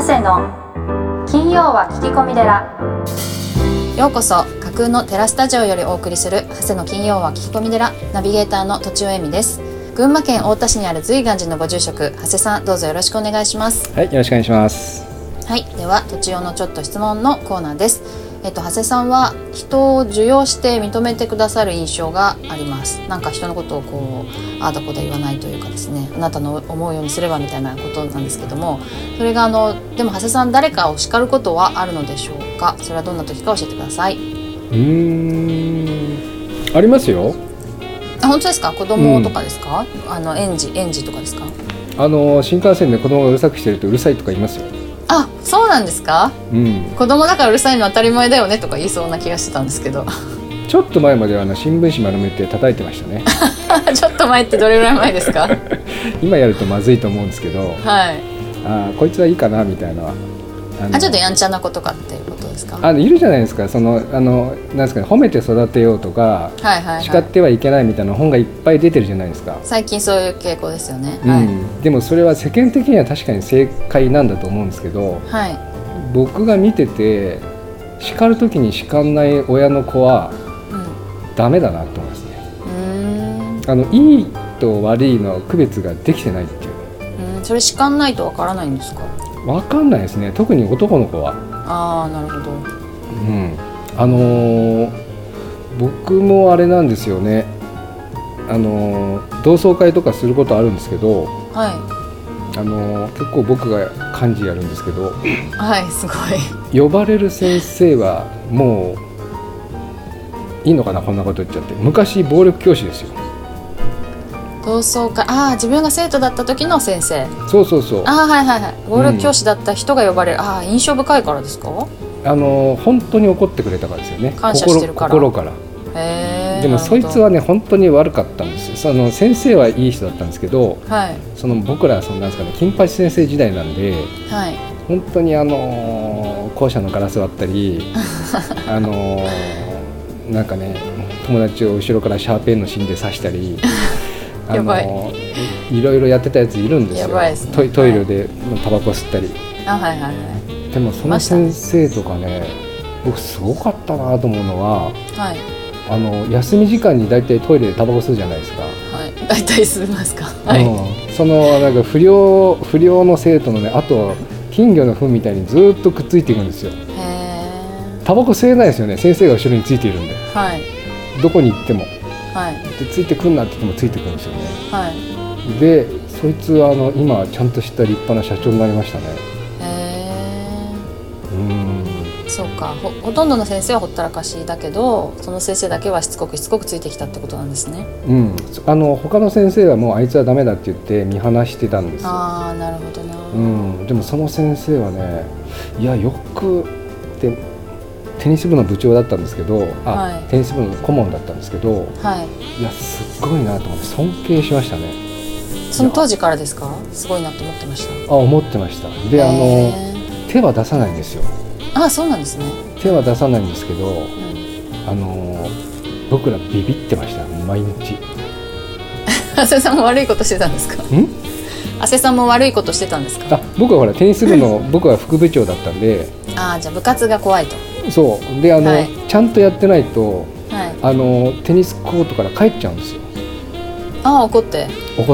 長谷の金曜は聞き込み寺。 ようこそ。架空のテラスタジオよりお送りする長谷の金曜は聞き込み寺、ナビゲーターのとちおえみです。群馬県太田市にある随願寺のご住職、長谷さん、どうぞよろしくお願いします。 はい、よろしくお願いします。 はい、ではとちおのちょっと質問のコーナーです。長谷さんは人を受容して認めてくださる印象があります。なんか人のことをこうああだこだ言わないというかですね、あなたの思うようにすればみたいなことなんですけども、それがでも長谷さん、誰かを叱ることはあるのでしょうか。それはどんな時か教えてください。 ありますよ。 あ、本当ですか。子供とかですか、園児とかですか。 新幹線で子供がうるさくしてるとうるさいとか言いますよ。 あ、そうなんですか、子供だからうるさいのは当たり前だよねとか言いそうな気がしてたんですけどちょっと前までは新聞紙丸めて叩いてましたねちょっと前ってどれぐらい前ですか今やるとまずいと思うんですけど、 はい、 こいつはいいかなみたいなちょっとやんちゃな子とかっていうことですか。 いるじゃないですか。なんですかね、褒めて育てようとか、叱ってはいけないみたいな本がいっぱい出てるじゃないですか。 最近そういう傾向ですよね、 でもそれは世間的には確かに正解なんだと思うんですけど、僕が見てて叱る時に叱んない親の子は、ダメだなと思いますね。いいと悪いの区別ができてないっていう。 それ叱んないとわからないんですか。 わかんないですね、特に男の子は。 なるほど。 僕もあれなんですよね。同窓会とかすることあるんですけど、結構僕が幹事やるんですけど、 すごい。呼ばれる先生はもういいのかな、こんなこと言っちゃって。昔暴力教師ですよ。 同窓会、自分が生徒だった時の先生。 そうそうそう。 暴力教師だった人が呼ばれる。印象深いからですか。 本当に怒ってくれたからですよね。 感謝してるから。 心から。でもそいつはね、本当に悪かったんですよ。先生はいい人だったんですけど、僕らなんですかね、金八先生時代なんで、本当に校舎のガラス割ったりなんかね、友達を後ろからシャーペンの芯で刺したりいろいろやってたやついるんですよ。トイレでタバコ吸ったり。でもその先生とかね、僕すごかったなと思うのは、休み時間にだいたいトイレでタバコ吸うじゃないですか。 だいたい吸いますか。 なんか不良の生徒のね、あと金魚の糞みたいにずっとくっついていくんですよ。タバコ吸えないですよね、先生が後ろについているんで、どこに行っても、でついてくんなって言ってもついてくるんですよね。でそいつは今ちゃんとした立派な社長になりましたね。 そうか。ほとんどの先生はほったらかしだけど、その先生だけはしつこくついてきたってことなんですね。 他の先生はもうあいつはダメだって言って見放してたんですよ。 なるほどな。 でもその先生はね、いや、よくでテニス部の部長だったんですけど、テニス部の顧問だったんですけど、いや、すごいなと思って尊敬しましたね。 その当時からですか。すごいなと思ってました。 思ってました。で、手は出さないんですよ。 そうなんですね。 手は出さないんですけど、僕らビビってました、毎日。 長谷さんも悪いことしてたんですか。長谷さんも悪いことしてたんですか。 僕はほらテニス部の僕は副部長だったんで。 じゃあ部活が怖いと。 そうで、ちゃんとやってないと、テニスコートから帰っちゃうんですよ。 怒って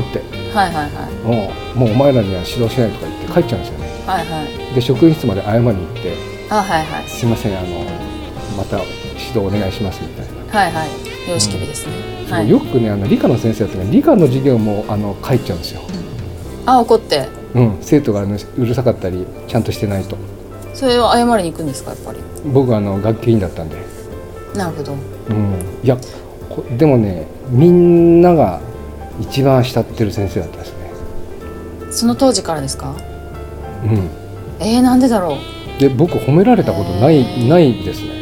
もうお前らには指導しないとか言って帰っちゃうんですよね。で職員室まで謝りに行って、すいません、また指導お願いしますみたいな。 様式美ですね。 よくね、理科の先生だったら理科の授業も帰っちゃうんですよ。 怒って。 生徒がうるさかったりちゃんとしてないと。 それを謝りに行くんですか。やっぱり僕は学級委員だったんで。 なるほど。 いや、でもね、みんなが一番慕ってる先生だったですね。 その当時からですか。なんでだろう。 で、僕褒められたことないですね。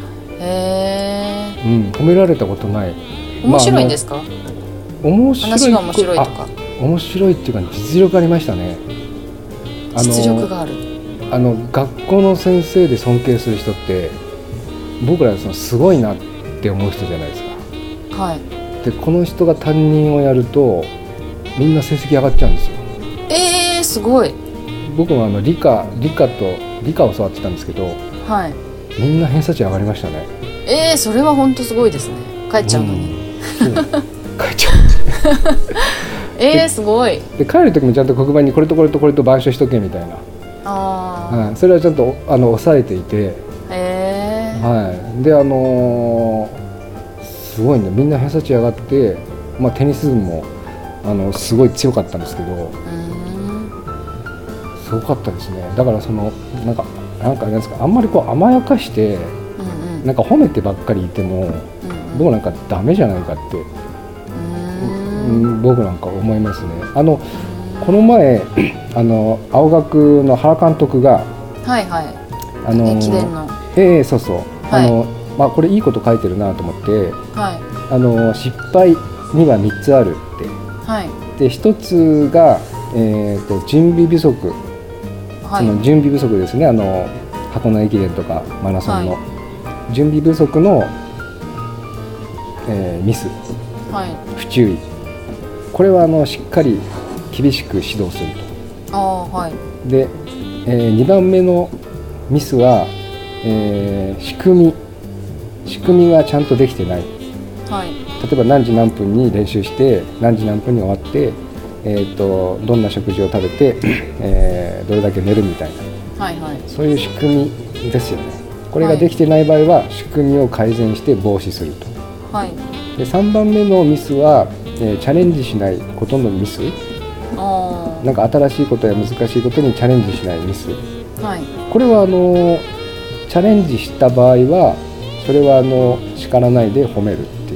褒められたことない。 面白いんですか。話が面白いとか。 面白いっていうか、実力ありましたね。 実力がある。 学校の先生で尊敬する人って僕らすごいなって思う人じゃないですか。でこの人が担任をやるとみんな成績上がっちゃうんですよ。 すごい。 僕も理科を教わってたんですけど、 はい、 みんな偏差値上がりましたね。 それは本当すごいですね。帰っちゃうのに、 そう帰っちゃうすごい。 で帰る時もちゃんと黒板にこれとこれとこれと板書しとけみたいな、それはちゃんと抑えていて、はい、ですごいね、みんな偏差値上がって、テニス部もすごい強かったんですけど、すごかったですね。だからなんかあれですか、あんまり甘やかして、なんか褒めてばっかりいても、僕なんかダメじゃないかって、僕なんか思いますね。この前青学の原監督が、 駅伝の、 そうそう、これいいこと書いてるなと思って、失敗には3つあるって、で1つが、準備不足、その準備不足ですね。箱根駅伝とかマラソンの、準備不足の、ミス、不注意、これはしっかり厳しく指導すると。で、2番目のミスは、仕組みがちゃんとできてない、例えば何時何分に練習して何時何分に終わって、どんな食事を食べて、どれだけ寝るみたいな、そういう仕組みですよね。これができてない場合は仕組みを改善して防止すると。で3番目のミスは、チャレンジしないことのミス、なんか新しいことや難しいことにチャレンジしないミス、これはチャレンジした場合はそれは叱らないで褒めるっていう、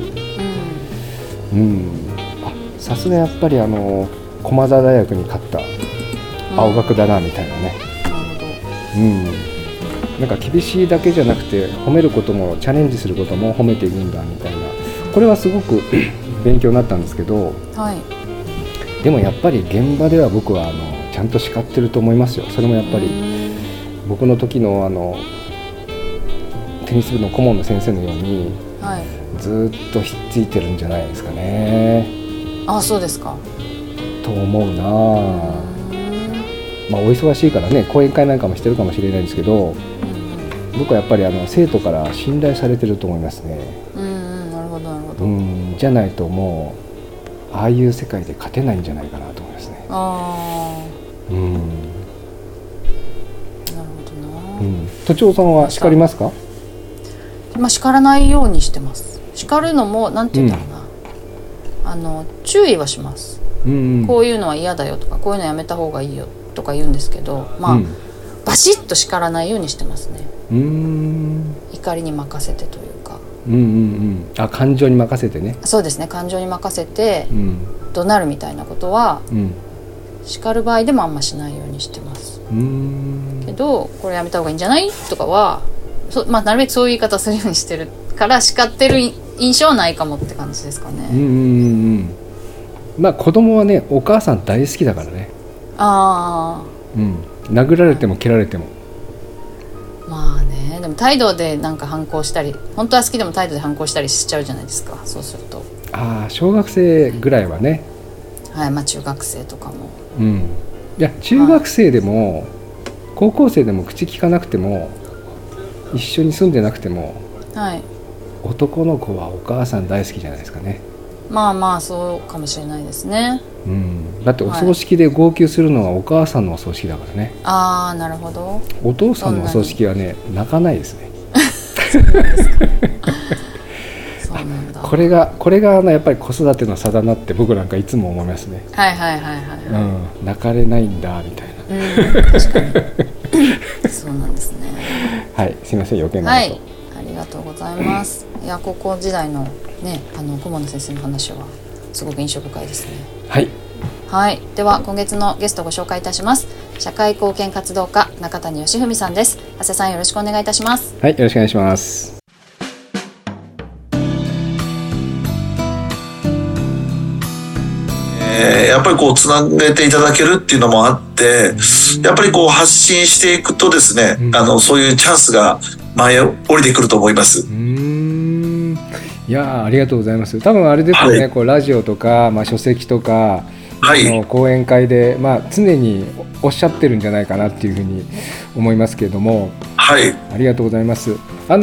さすがやっぱり駒澤大学に勝った青学だなみたいなね、なんか厳しいだけじゃなくて褒めることもチャレンジすることも褒めていくんだみたいな、これはすごく勉強になったんですけど、でもやっぱり現場では僕はちゃんと叱ってると思いますよ。それもやっぱり僕の時のテニス部の顧問の先生のように、ずっとひっついてるんじゃないですかね。 そうですか。 と思うな。お忙しいからね、講演会なんかもしてるかもしれないんですけど、僕はやっぱり生徒から信頼されてると思いますね。 なるほどなるほど。 じゃないともうああいう世界で勝てないんじゃないかなと思いますね。 なるほどな。 都庁さんは叱りますか？ 叱らないようにしてます。叱るのもなんて言うんだろうな、注意はします。こういうのは嫌だよとか、こういうのやめた方がいいよとか言うんですけど、バシッと叱らないようにしてますね。怒りに任せてというか、 感情に任せてね。 そうですね、感情に任せて、怒鳴るみたいなことは、叱る場合でもあんましないようにしてます。けどこれやめた方がいいんじゃないとかはなるべくそういう言い方するようにしてるから叱ってる印象はないかもって感じですかね。 子供はね、お母さん大好きだからね。殴られても蹴られても。 でも態度でなんか反抗したり、本当は好きでも態度で反抗したりしちゃうじゃないですか。そうすると小学生ぐらいはね、 中学生とかも、 いや中学生でも、高校生でも口聞かなくても一緒に住んでなくても、男の子はお母さん大好きじゃないですかね。 そうかもしれないですね。 だってお葬式で号泣するのはお母さんのお葬式だからね。 なるほど。 お父さんのお葬式はね、泣かないですね。 そうなんだ。 これがやっぱり子育ての差だなって僕なんかいつも思いますね。泣かれないんだみたいな。 確かにそうなんですね。 すいません、余計なこと。 ありがとうございます。いや、高校時代のね、顧問の先生の話はすごく印象深いですね。では今月のゲストをご紹介いたします。社会貢献活動家中谷義文さんです。長谷さん、よろしくお願いいたします。 よろしくお願いします。 やっぱりつなげていただけるっていうのもあって、やっぱり発信していくとですね、そういうチャンスが前降りてくると思います。 いや、ありがとうございます。多分あれですよね、ラジオとか、書籍とか、 はい、 講演会で、常におっしゃってるんじゃないかなっていうふうに思いますけれども、 はい、 ありがとうございます。 はい、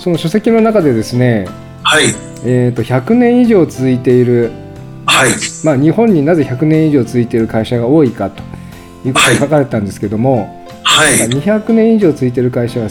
その書籍の中でですね、 はい、 100年以上続いている、 はい、 日本になぜ100年以上続いている会社が多いかということが書かれたんですけども、 はい、 200年以上続いている会社は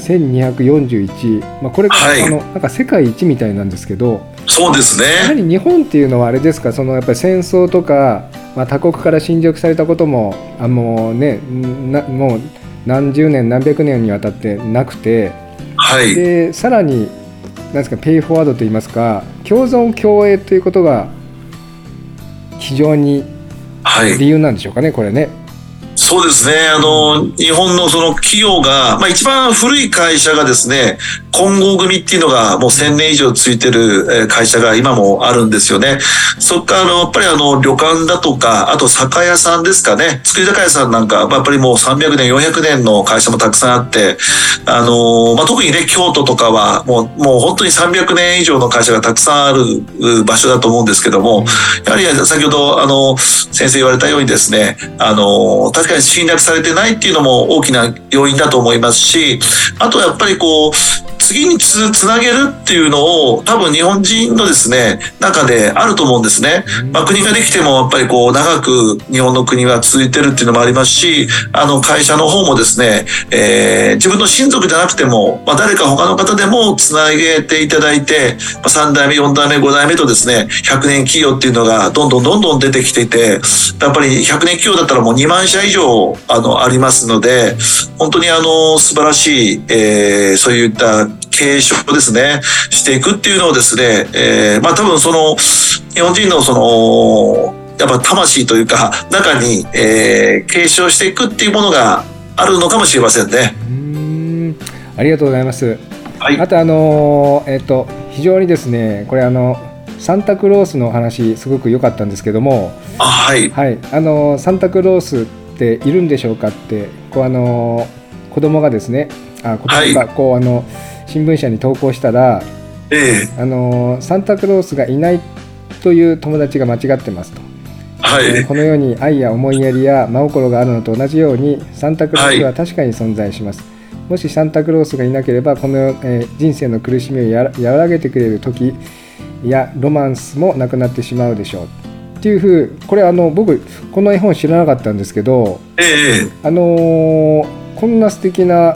1241、これが、 はい、 なんか世界一みたいなんですけど、 そうですね。 やはり日本っていうのはあれですか、そのやっぱり戦争とか、他国から侵略されたことももう何十年何百年にわたってなくて、 はい、 でさらになんですか、ペイフォワードといいますか、共存共栄ということが非常に理由なんでしょうかね、これね。 そうですね。日本のその企業が、一番古い会社がですね、金剛組っていうのがもう1000年以上ついてる会社が今もあるんですよね。そっからやっぱり旅館だとか、あと酒屋さんですかね。造り酒屋さんなんか、やっぱりもう300年、400年の会社もたくさんあって、特にね、京都とかはもう本当に300年以上の会社がたくさんある場所だと思うんですけども、やはり先ほど先生言われたようにですね、確かに侵略されてないっていうのも大きな要因だと思いますし、あとやっぱり次につなげるっていうのを多分日本人のですね中であると思うんですね。国ができてもやっぱり長く日本の国は続いてるっていうのもありますし、会社の方もですね、自分の親族じゃなくても、誰か他の方でもつなげていただいて、3代目4代目5代目とですね100年企業っていうのがどんどん出てきていて、やっぱり100年企業だったらもう2万社以上ありますので、本当に素晴らしい、そういった継承ですねしていくっていうのをですね、多分その日本人のやっぱ魂というか中に、継承していくっていうものがあるのかもしれませんね。 ありがとうございます。 はい、 あと非常にですね、これサンタクロースのお話すごく良かったんですけども、 はい、 はい、サンタクロースっているんでしょうかって子供がですね、子供が新聞社に投稿したら、サンタクロースがいないという友達が間違ってますと、 はい、 このように愛や思いやりや真心があるのと同じようにサンタクロースは確かに存在します、もしサンタクロースがいなければこの、人生の苦しみを和らげてくれる時やロマンスもなくなってしまうでしょうっていうふう、これ僕この絵本知らなかったんですけど、こんな素敵な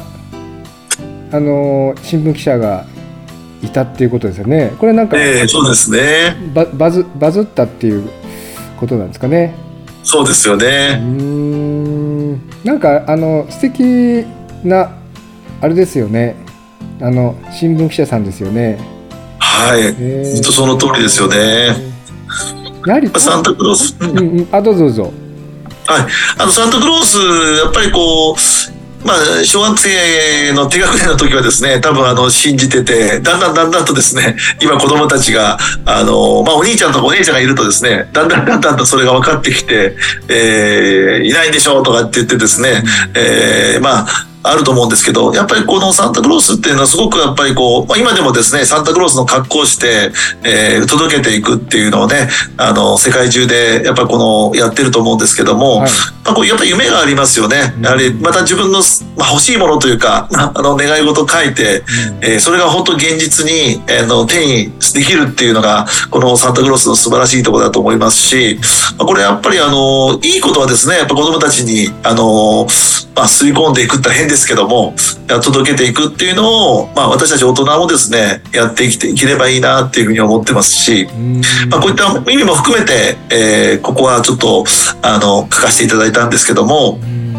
新聞記者がいたっていうことですよね。これなんか、 そうですね。 バズったっていうことなんですかね。 そうですよね。 なんか素敵なあれですよね。新聞記者さんですよね。 はい。本当その通りですよね。 やはりサンタクロース。 どうぞ。 はい。サンタクロースやっぱり小学生の低学年の時はですね、多分信じてて、だんだんとですね、今子供たちが、お兄ちゃんとかお姉ちゃんがいるとですね、だんだんとそれが分かってきて、いないんでしょうとかって言ってですね、あると思うんですけど、やっぱりこのサンタクロースっていうのはすごくやっぱり今でもですね、サンタクロースの格好をして、届けていくっていうのをね、世界中でやっぱやってると思うんですけども、やっぱり夢がありますよね。やはりまた自分の、欲しいものというか、願い事を書いて、それが本当現実に、手にできるっていうのが、このサンタクロースの素晴らしいところだと思いますし、これやっぱりいいことはですね、やっぱ子供たちに、吸い込んでいくって変ですけども、届けていくっていうのを、私たち大人もですね、やっていければいいなっていうふうに思ってますし、こういった意味も含めて、ここはちょっと書かせていただいたんですけども、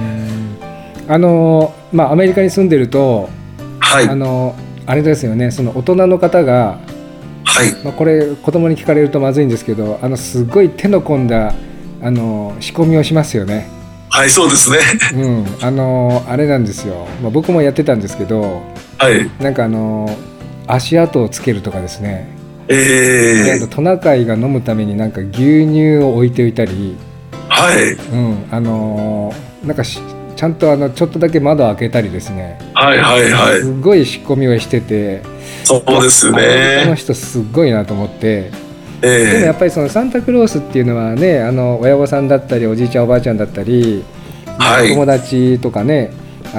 アメリカに住んでると、 はい、 あれですよね、その大人の方が、 はい、 これ子供に聞かれるとまずいんですけど、すごい手の込んだ仕込みをしますよね。 はい、そうですね。 あれなんですよ。僕もやってたんですけど、 はい、 なんか足跡をつけるとかですね。トナカイが飲むためになんか牛乳を置いておいたり、 はい、 なんかちゃんとちょっとだけ窓を開けたりですね。 はいはいはい。 すごい仕込みをしてて、 そうですね。 この人すごいなと思って。 でもやっぱりそのサンタクロースっていうのはね、親御さんだったりおじいちゃんおばあちゃんだったり、 はい、 友達とかね、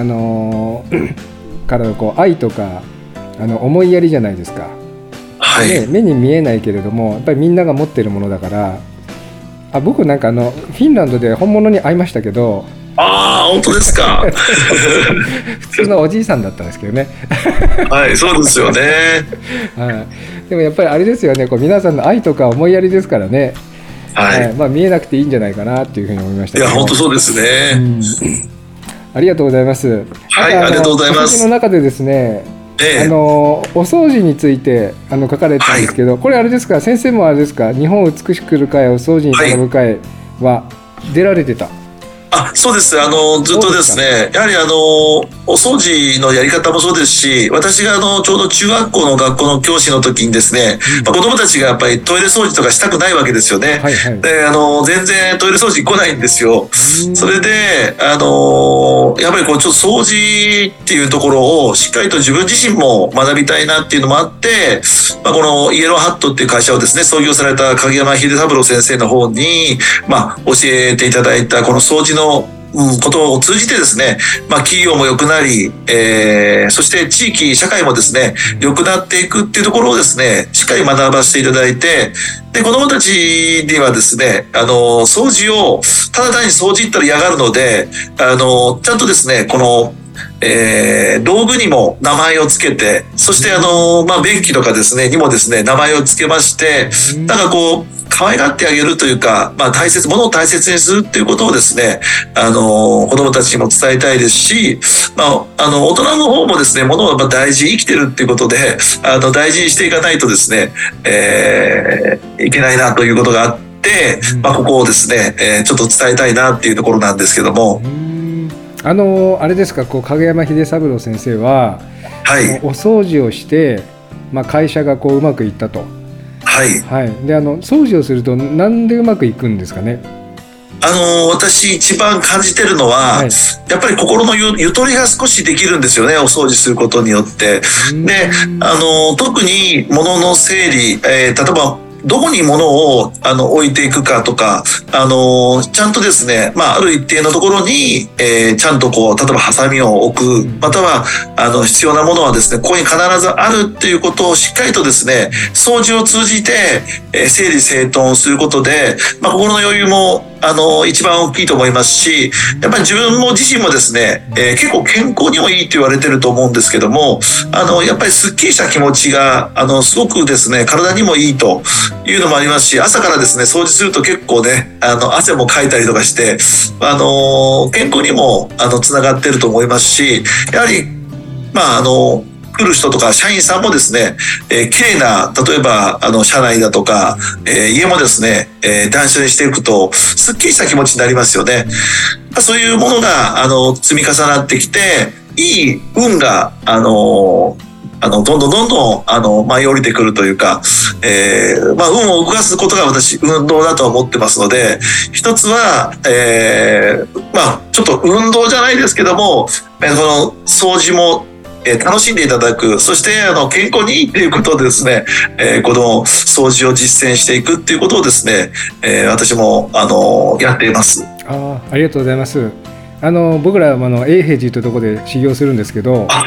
からのこう愛とか思いやりじゃないですか、 はいね、目に見えないけれどもやっぱりみんなが持ってるものだから。僕なんかフィンランドで本物に会いましたけど、 ああ、本当ですか。 普通のおじいさんだったんですけどね。 はい、そうですよね。 はい、でもやっぱりあれですよね、こう皆さんの愛とか思いやりですからね、 はい、 まあ、見えなくていいんじゃないかなっていうふうに思いましたけど。 いや、本当そうですね。 ありがとうございます。 はい、ありがとうございます。 お掃除の中でですね、お掃除について書かれてたんですけど、はい、これあれですか、先生もあれですか、日本を美しくする会、お掃除に学ぶ会は出られてた？ そうです。ずっとですね、やはりお掃除のやり方もそうですし、私がちょうど中学校の学校の教師の時にですね、子供たちがやっぱりトイレ掃除とかしたくないわけですよね。はいはい、で、全然トイレ掃除来ないんですよ。それで、やっぱりこう、ちょっと掃除っていうところをしっかりと自分自身も学びたいなっていうのもあって、このイエローハットっていう会社をですね、創業された影山秀三郎先生の方に、教えていただいたこの掃除のことを通じてですね、企業も良くなり、そして地域、社会もですね、良くなっていくっていうところをですね、しっかり学ばせていただいて、で、子供たちにはですね、掃除を、ただ単に掃除って言ったら嫌がるので、ちゃんとですね、この、道具にも名前をつけて、そして便器とかですね、にもですね、名前をつけまして、なんかこう、可愛がってあげるというか、物を大切にするっていうことをですね、子供たちにも伝えたいですし、大人の方もですね、物をやっぱ大事に生きてるっていうことで、大事にしていかないとですね、いけないなということがあって、ここをですね、ちょっと伝えたいなっていうところなんですけども。 あれですか、こう影山秀三郎先生は、はい、お掃除をして、会社がこううまくいったと。 はい。 はい。で、掃除をするとなんでうまくいくんですかね。 私一番感じてるのは、はい、やっぱり心のゆとりが少しできるんですよね、お掃除することによって。で、特に物の整理、例えばどこに物を置いていくかとか、ちゃんとですね、ある一定のところに、ちゃんとこう、例えばハサミを置く、または必要なものはですね、ここに必ずあるっていうことをしっかりとですね、掃除を通じて、整理整頓することで、心の余裕も一番大きいと思いますし、やっぱり自分も自身もですね、結構健康にもいいと言われてると思うんですけども、やっぱりスッキリした気持ちがすごくですね、体にもいいというのもありますし、朝からですね、掃除すると結構ね、汗もかいたりとかして、健康にもつながってると思いますし、やはり来る人とか社員さんもですね、綺麗な、例えば社内だとか、家もですね、断捨離していくとすっきりした気持ちになりますよね。そういうものが積み重なってきて、いい運がどんどん舞い降りてくるというか、運を動かすことが私運動だと思ってますので、一つは、ちょっと運動じゃないですけども、この掃除も楽しんでいただく、そして健康にいいっていうことでですね、この掃除を実践していくっていうことをですね、私もやっています。 ありがとうございます。僕ら永平寺というところで修行するんですけど、はい、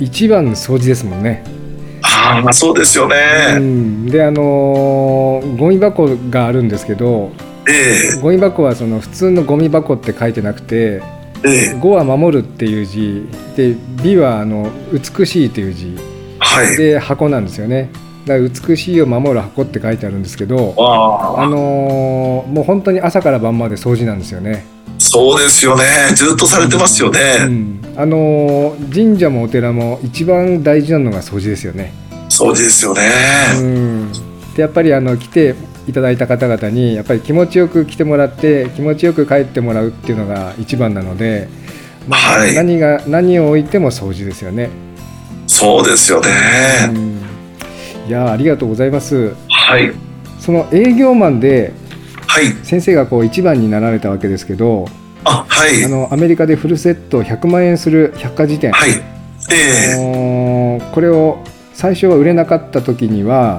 一番掃除ですもんね。 そうですよね。 でゴミ箱があるんですけど、ゴミ箱はその普通のゴミ箱って書いてなくて、語は守るっていう字で、美は美しいっていう字、はい、で箱なんですよね。だから美しいを守る箱って書いてあるんですけど、もう本当に朝から晩まで掃除なんですよね。 そうですよね。ずっとされてますよね。 神社もお寺も一番大事なのが掃除ですよね。 掃除ですよね。 でやっぱり来ていただいた方々にやっぱり気持ちよく来てもらって気持ちよく帰ってもらうっていうのが一番なので、はい、何を置いても掃除ですよね。 そうですよね。 いやありがとうございます。 はい。 その営業マンで、 はい、 先生がこう一番になられたわけですけど、 はい、 アメリカでフルセット100万円する百科事典、はい、これを最初は売れなかった時には、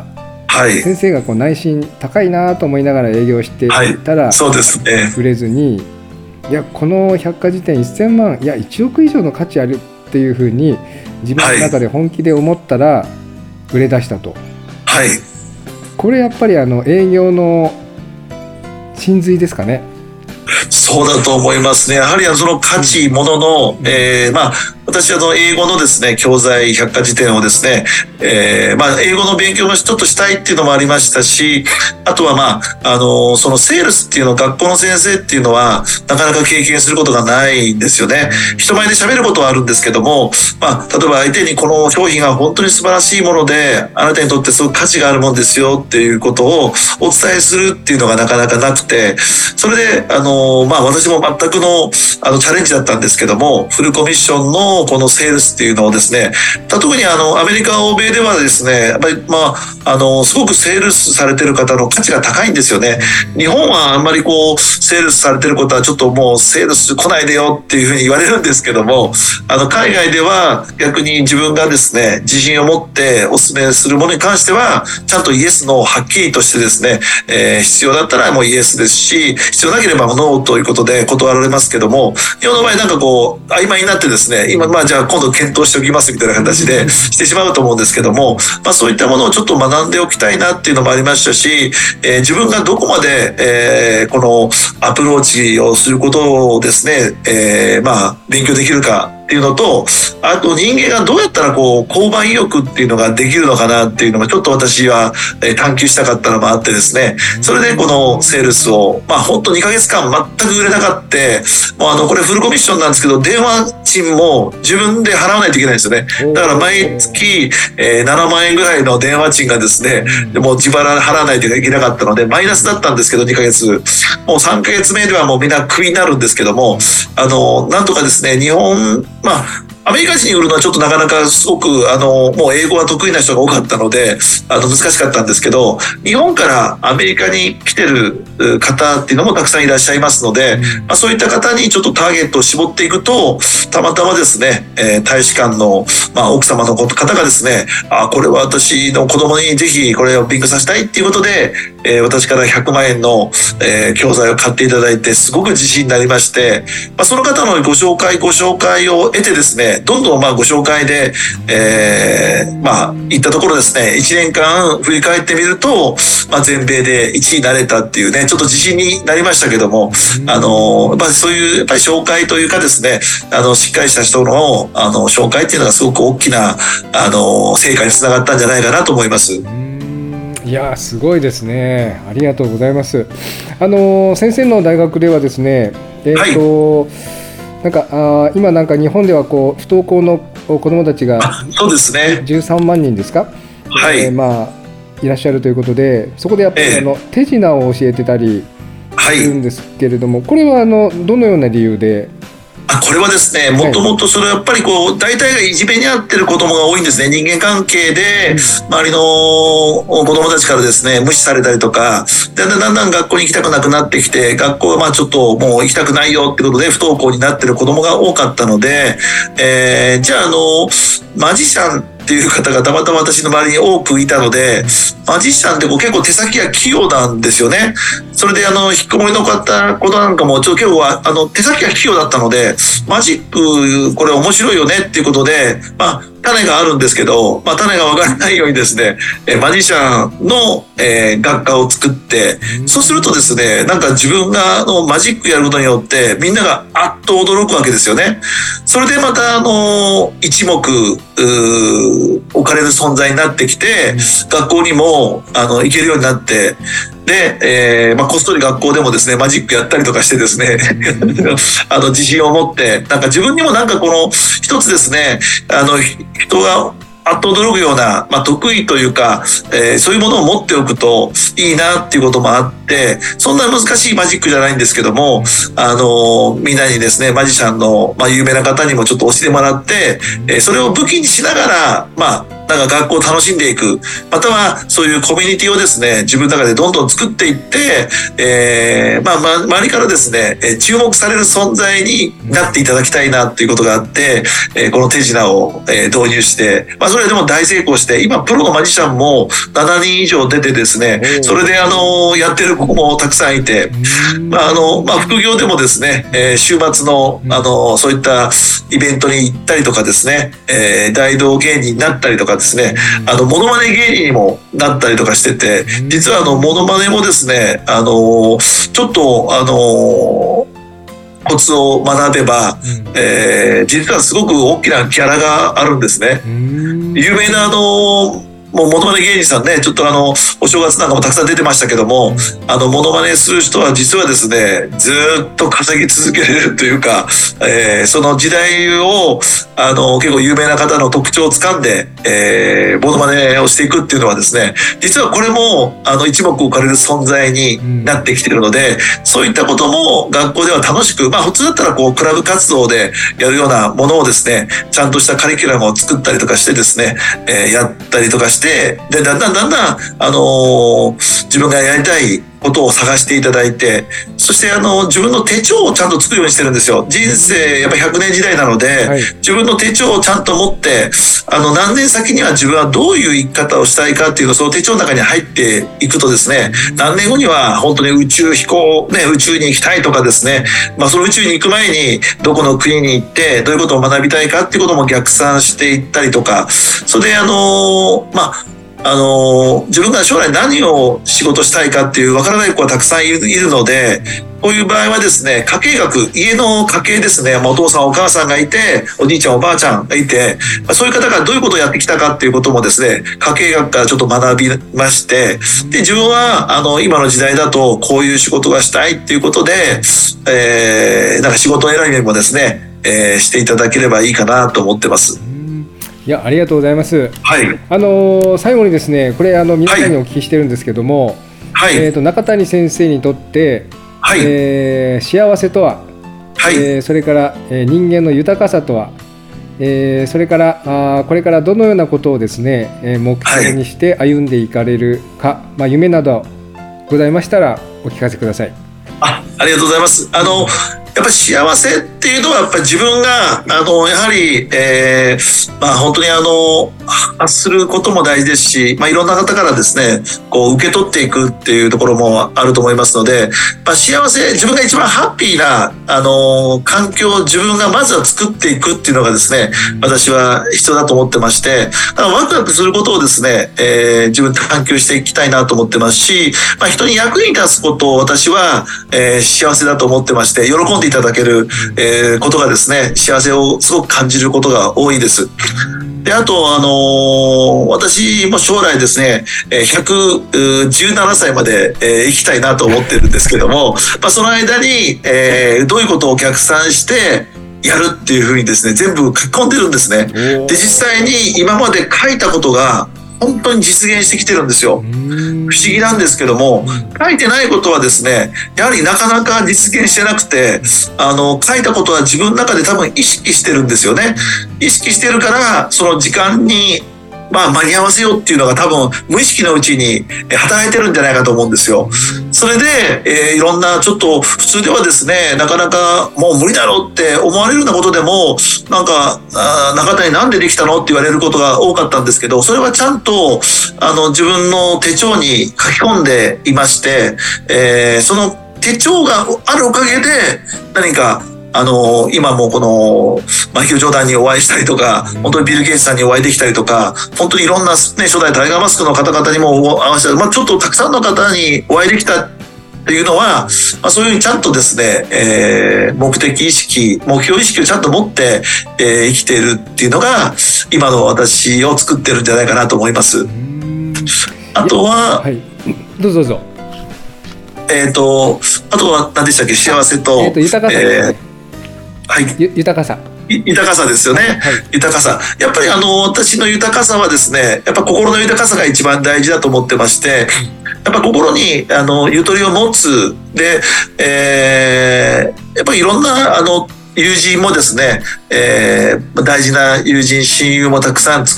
はい。 先生がこう内心高いなと思いながら営業していたら、 そうですね。 売れずに、いやこの百科事典1000万、いや1億以上の価値あるっていうふうに自分の中で本気で思ったら売れ出したと。 はい。 これやっぱり営業の真髄ですかね。 そうだと思いますね。やはりその価値ものの、私英語のですね、教材百科事典をですね、英語の勉強もちょっとしたいっていうのもありましたし、あとはそのセールスっていうのを学校の先生っていうのはなかなか経験することがないんですよね。人前で喋ることはあるんですけども、例えば相手にこの商品が本当に素晴らしいもので、あなたにとってすごく価値があるもんですよっていうことをお伝えするっていうのがなかなかなくて、それで私も全くのチャレンジだったんですけども、フルコミッションのこのセールスっていうのをですね、特にアメリカ欧米ではですね、やっぱりすごくセールスされてる方の価値が高いんですよね。日本はあんまりセールスされてることはちょっともうセールス来ないでよっていうふうに言われるんですけども、海外では逆に自分がですね、自信を持ってお勧めするものに関してはちゃんとイエスノーをはっきりとしてですね、必要だったらもうイエスですし、必要なければノーということで断られますけども、日本の場合なんか曖昧になってですね、今じゃあ今度検討しておきますみたいな形でしてしまうと思うんですけども、そういったものをちょっと学んでおきたいなっていうのもありましたし、自分がどこまで、このアプローチをすることをですね、勉強できるかっていうのと、あと人間がどうやったら購買意欲っていうのができるのかなっていうのがちょっと私は探求したかったのもあってですね、それでこのセールスを本当2ヶ月間全く売れなかった。これフルコミッションなんですけど、電話賃も自分で払わないといけないんですよね。だから毎月7万円ぐらいの電話賃がですね、もう自腹払わないといけなかったのでマイナスだったんですけど、2ヶ月もう3ヶ月目ではもうみんなクビになるんですけども、なんとかですね、日本アメリカ人に売るのはちょっとなかなかすごくもう英語が得意な人が多かったので難しかったんですけど、日本からアメリカに来てる方っていうのもたくさんいらっしゃいますので、そういった方にちょっとターゲットを絞っていくと、たまたまですね、大使館の奥様の方がですね、これは私の子供にぜひこれを勉強させたいっていうことで、私から100万円の教材を買っていただいてすごく自信になりまして、その方のご紹介を得てですね、どんどんご紹介で、行ったところですね、1年間振り返ってみると、全米で1位になれたっていうね、ちょっと自信になりましたけども、そういうやっぱり紹介というかですね、しっかりした人の紹介っていうのがすごく大きな成果につながったんじゃないかなと思います。 いやすごいですね。ありがとうございます。先生の大学ではですね、今日本では不登校の子どもたちがそうですね、 13万人ですか、いらっしゃるということで、そこでやっぱり手品を教えてたりするんですけれども、これはどのような理由で？ これはですね、もともとそれはやっぱり大体がいじめに遭ってる子供が多いんですね。人間関係で周りの子供たちからですね、無視されたりとか、だんだん学校に行きたくなくなってきて、学校はちょっともう行きたくないよってことで不登校になってる子供が多かったので、じゃあマジシャンっていう方がたまたま私の周りに多くいたので、マジシャンって結構手先が器用なんですよね。それで引きこもりの方なんかもちょっと今日は手先が器用だったので、マジックこれ面白いよねっていうことで、種があるんですけど、種が分からないようにですね、マジシャンの、学科を作って、そうするとですね、なんか自分がマジックやることによってみんながあっと驚くわけですよね。それでまた一目置かれる存在になってきて、学校にも行けるようになって、で、こっそり学校でもですねマジックやったりとかしてですね自信を持って、なんか自分にもなんか一つですね、人があっと驚くような、得意というか、そういうものを持っておくといいなっていうこともあって、そんな難しいマジックじゃないんですけども、みんなにですね、マジシャンの、有名な方にもちょっと教えてもらって、それを武器にしながら、 なんか学校を楽しんでいく、またはそういうコミュニティをですね、自分の中でどんどん作っていって、周りからですね、注目される存在になっていただきたいなっていうことがあって、この手品を導入して、それでも大成功して、今プロのマジシャンも7人以上出てですね、それでやってる子もたくさんいて、副業でもですね、週末のそういったイベントに行ったりとかですね、大道芸人になったりとかですね、モノマネ芸人にもなったりとかしてて、実はモノマネもですね、ちょっとコツを学べば、実はすごく大きなキャラがあるんですね。有名なもうモノマネ芸人さんね、ちょっとお正月なんかもたくさん出てましたけども、モノマネする人は実はですね、ずっと稼ぎ続けれるというか、その時代を結構有名な方の特徴をつかんで、モノマネをしていくっていうのはですね、実はこれも一目置かれる存在になってきているので、そういったことも学校では楽しく、普通だったらクラブ活動でやるようなものをですね、ちゃんとしたカリキュラムを作ったりとかしてですね、やったりとかして、でだんだん自分がやりたいことを探していただいて、そして自分の手帳をちゃんと作るようにしてるんですよ。人生やっぱ100年時代なので、自分の手帳をちゃんと持って、何年先には自分はどういう生き方をしたいかっていうのをその手帳の中に入っていくとですね、何年後には本当に宇宙飛行、宇宙に行きたいとかですね、その宇宙に行く前にどこの国に行ってどういうことを学びたいかっていうことも逆算していったりとか、それで自分が将来何を仕事したいかっていうわからない子がたくさんいるので、こういう場合はですね、家計学、家の家計ですね、お父さんお母さんがいて、おじいちゃんおばあちゃんがいて、そういう方がどういうことをやってきたかっていうこともですね、家計学からちょっと学びまして、で、自分は今の時代だとこういう仕事がしたいっていうことで、なんか仕事選びもですね、していただければいいかなと思ってます。 いや、ありがとうございます。 はい。 最後にですね、これ皆さんにお聞きしてるんですけども、はい、中谷先生にとって、はい、幸せとは、はい、それから、人間の豊かさとは、それからこれからどのようなことをですね、目標にして歩んでいかれるか、夢などございましたらお聞かせください。 ありがとうございます。やっぱり幸せっていうのはやっぱり自分がやはり、本当に発することも大事ですし、いろんな方からですね受け取っていくっていうところもあると思いますので、幸せ、自分が一番ハッピーな環境を自分がまずは作っていくっていうのがですね、私は必要だと思ってまして、ワクワクすることをですね、自分で探求していきたいなと思ってますし、人に役に立つことを私は、幸せだと思ってまして、喜んでいただける、ことがですね、幸せをすごく感じることが多いです。で、あと私も将来ですね、117歳まで、生きたいなと思ってるんですけども、その間に、どういうことを逆算してやるっていうふうにですね、全部書き込んでるんですね。で、実際に今まで書いたことが本当に実現してきてるんですよ。不思議なんですけども、書いてないことはですね、やはりなかなか実現してなくて、書いたことは自分の中で多分意識してるんですよね。意識してるから、その時間に間に合わせようっていうのが多分無意識のうちに働いてるんじゃないかと思うんですよ。それで、いろんなちょっと普通ではですね、なかなかもう無理だろうって思われるようなことでも、なんか中谷なんでできたのって言われることが多かったんですけど、それはちゃんと自分の手帳に書き込んでいまして、その手帳があるおかげで何か今もこのマイケル・ジョーダンにお会いしたりとか、本当にビル・ゲイツさんにお会いできたりとか、本当にいろんな、初代タイガーマスクの方々にもお会いしたり、ちょっとたくさんの方にお会いできたっていうのは、そういうふうにちゃんとですね、目的意識、目標意識をちゃんと持って、生きているっていうのが今の私を作ってるんじゃないかなと思います。あとは、 はい、どうぞ。 あとは何でしたっけ、幸せと、 豊かさですね。 はい、豊かさですよね、はい、豊かさ、やっぱり私の豊かさはですね、やっぱ心の豊かさが一番大事だと思ってまして、やっぱ心にゆとりを持つで、やっぱりいろんな友人もですね、大事な友人親友もたくさん作って 、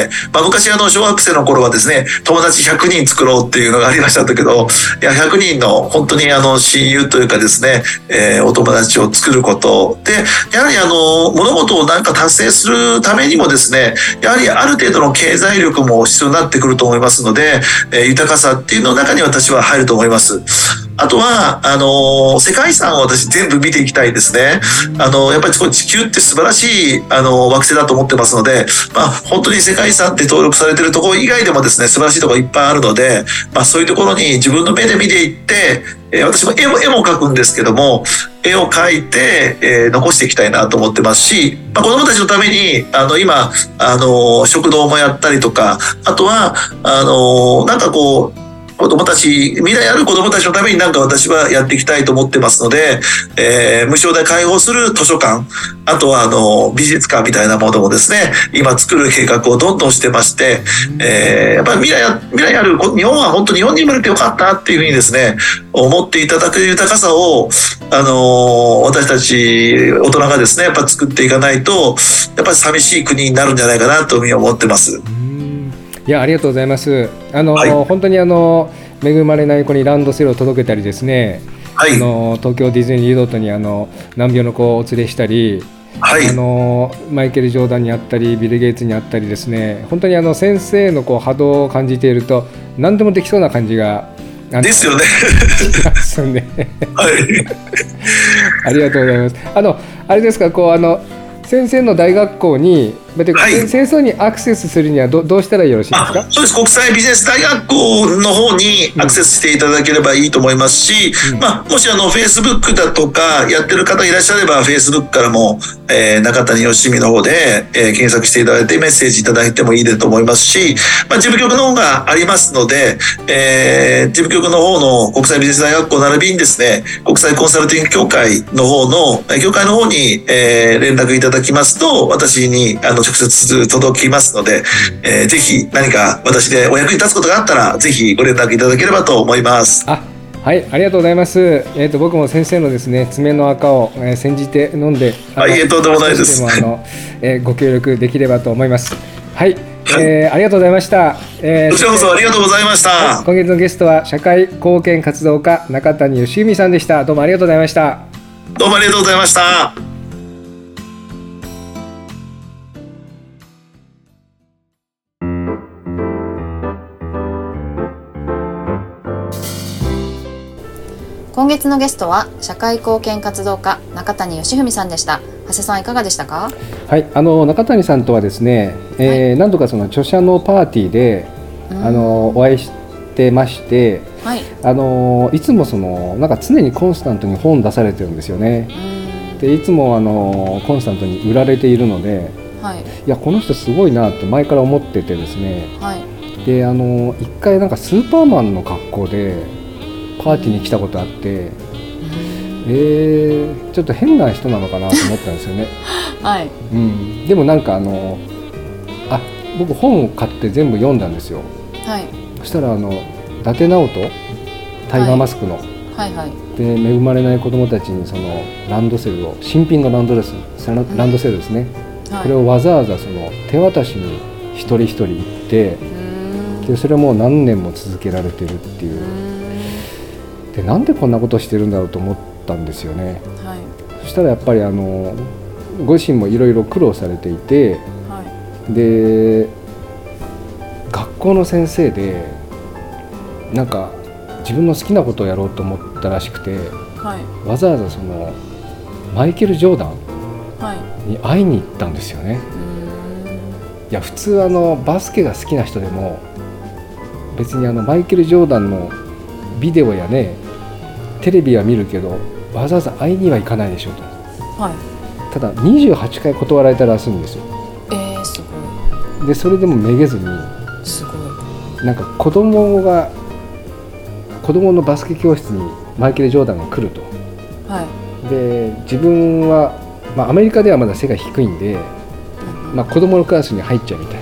昔小学生の頃はですね、友達100人作ろうっていうのがありましたけど、いや、100人の本当に親友というかですね、お友達を作ることで、やはり物事をなんか達成するためにもですね、やはりある程度の経済力も必要になってくると思いますので、豊かさっていうの中に私は入ると思います。あとは世界遺産を私全部見ていきたいですね。やっぱり地球って素晴らしい惑星だと思ってますので、本当に世界遺産って登録されているところ以外でもですね、素晴らしいところいっぱいあるので、そういうところに自分の目で見ていって、私も絵も描くんですけども、絵を描いて、残していきたいなと思ってますし、子供たちのために今食堂もやったりとか、あとはなんかこう子供たち、未来ある子供たちのためになんか私はやっていきたいと思ってますので、無償で開放する図書館、あとは美術館みたいなものもですね、今作る計画をどんどんしてまして、やっぱり未来ある日本は本当に日本に生まれてよかったっていうふうにですね、思っていただく豊かさを私たち大人がですね、やっぱ作っていかないと、やっぱり寂しい国になるんじゃないかなというふうに思ってます。 いや、ありがとうございます。 はい、 本当に恵まれない子にランドセルを届けたりですね、 はい、 東京ディズニーリゾートに難病の子をお連れしたり、 はい、 マイケル・ジョーダンに会ったりビル・ゲイツに会ったりですね、本当に先生の波動を感じていると何でもできそうな感じがですよね。 ますね。 はい、 ありがとうございます。あれですか、先生の大学校に、はい、先生にアクセスするにはどうしたらよろしいですか？ そうです。国際ビジネス大学校の方にアクセスしていただければいいと思いますし、もしFacebook だとかやってる方いらっしゃれば Facebook からも、中谷義美の方で、検索していただいてメッセージいただいてもいいと思いますし、事務局の方がありますので、事務局の方の国際ビジネス大学校並びにですね、国際コンサルティング協会の方の協会の方に、連絡いただきますと、私に直接届きますので、ぜひ何か私でお役に立つことがあったらぜひご連絡いただければと思います。 はい、ありがとうございます。僕も先生のですね、爪の赤を、煎じて飲んで、 とんでもないです。 ご協力できればと思います。はい、ありがとうございました。 こちらこそありがとうございました。 今月のゲストは社会貢献活動家中谷義文さんでした。どうもありがとうございました。 どうもありがとうございました。 今月のゲストは社会貢献活動家中谷義文さんでした。長谷さんいかがでしたか？ はい、中谷さんとはですね、何度かその著者のパーティーでお会いしてまして、はい、いつもなんか常にコンスタントに本出されてるんですよね。でいつもコンスタントに売られているので、はい、いやこの人すごいなって前から思っててですね、はい、で一回なんかスーパーマンの格好でパーティーに来たことあって、ちょっと変な人なのかなと思ったんですよね。はい、でもなんか僕本を買って全部読んだんですよ。はい、そしたら伊達直人タイガーマスクの、はいはいはい、で恵まれない子どもたちにそのランドセルを新品のランドセルですね、はい、これをわざわざその手渡しに一人一人行ってでそれをもう何年も続けられてるっていうでなんでこんなことしてるんだろうと思ったんですよね。はい、そしたらやっぱりご自身もいろいろ苦労されていて、はい、で学校の先生でなんか自分の好きなことをやろうと思ったらしくて、はい、わざわざそのマイケル・ジョーダンに会いに行ったんですよね。いや普通バスケが好きな人でも別にマイケル・ジョーダンのビデオやねテレビは見るけどわざわざ会いには行かないでしょうと、はい、ただ28回断られたらしいんですよ。 すごい。 でそれでもめげずにすごいなんか子供のバスケ教室にマイケル・ジョーダンが来ると、はい、で自分は、アメリカではまだ背が低いんで、子供のクラスに入っちゃうみたいな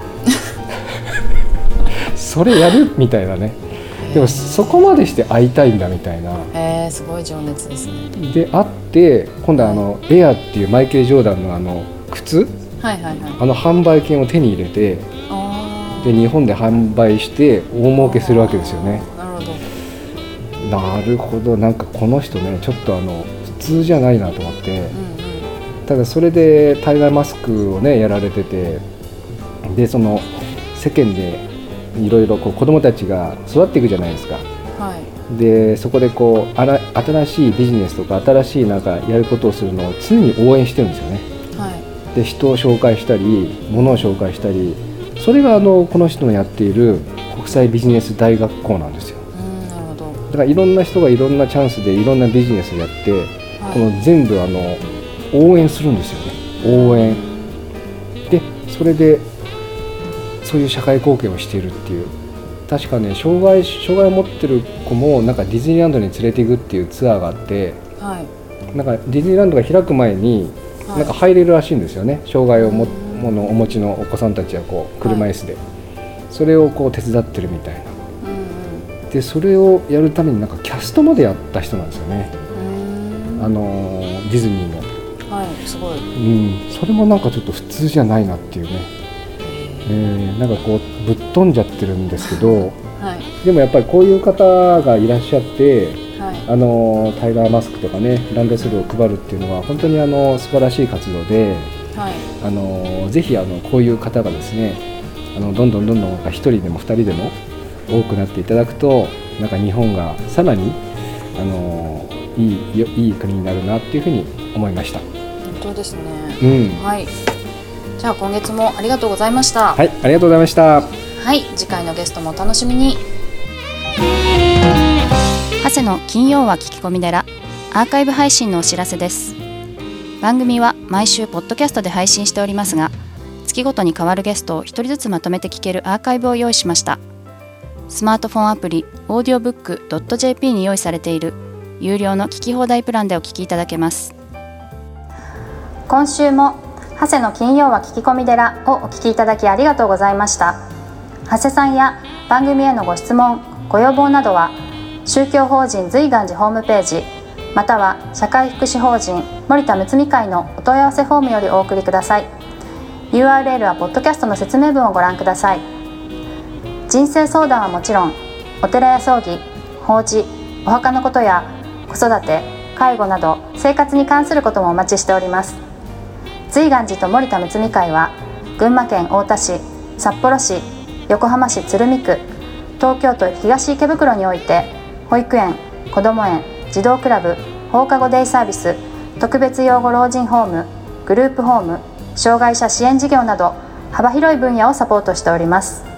それやるみたいなね。でもそこまでして会いたいんだみたいな。 すごい情熱ですね。 で会って今度はエアっていうマイケル・ジョーダンの靴、 販売権を手に入れて、で日本で販売して大儲けするわけですよね。なるほど。なんかこの人ね、ちょっと普通じゃないなと思って、ただそれでタイガーマスクをねやられてて、でその世間でいろいろ子どもたちが育っていくじゃないですか。でそこで新しいビジネスとか新しいなんかやることをするのを常に応援してるんですよね。で人を紹介したり物を紹介したり、それがこの人のやっている国際ビジネス大学校なんですよ。だからいろんな人がいろんなチャンスでいろんなビジネスをやって、この全部応援するんですよね。応援でそれでそういう社会貢献をしているっていう。確かね、障害を持ってる子もなんかディズニーランドに連れていくっていうツアーがあって、なんかディズニーランドが開く前になんか入れるらしいんですよね。障害をお持ちのお子さんたちは車椅子で、それを手伝ってるみたいな。でそれをやるためになんかキャストまでやった人なんですよね。ディズニーの。 すごい。 それもなんかちょっと普通じゃないなっていうね。なんかぶっ飛んじゃってるんですけど、でもやっぱりこういう方がいらっしゃって、タイガーマスクとかねランドセルを配るっていうのは本当に素晴らしい活動で、ぜひこういう方がですねどんどん1人でも2人でも多くなっていただくと、なんか日本がさらにいい国になるなっていうふうに思いました。 本当ですね。じゃあ今月もありがとうございました。 ありがとうございました。 次回のゲストもお楽しみに。 長谷の金曜は聞き込み寺アーカイブ配信のお知らせです。番組は毎週ポッドキャストで配信しておりますが、月ごとに変わるゲストを一人ずつまとめて聞けるアーカイブを用意しました。スマートフォンアプリ audiobook.jp に用意されている有料の聞き放題プランでお聞きいただけます。 今週も長谷の金曜は聞き込み寺をお聞きいただきありがとうございました。長谷さんや番組へのご質問ご要望などは宗教法人随願寺ホームページまたは社会福祉法人森田睦美会のお問い合わせフォームよりお送りください。 URL はポッドキャストの説明文をご覧ください。人生相談はもちろんお寺や葬儀法事お墓のことや子育て介護など生活に関することもお待ちしております。随願寺と森田睦美会は群馬県太田市、札幌市、横浜市鶴見区、東京都東池袋において保育園、こども園、児童クラブ、放課後デイサービス、特別養護老人ホーム、グループホーム、障害者支援事業など幅広い分野をサポートしております。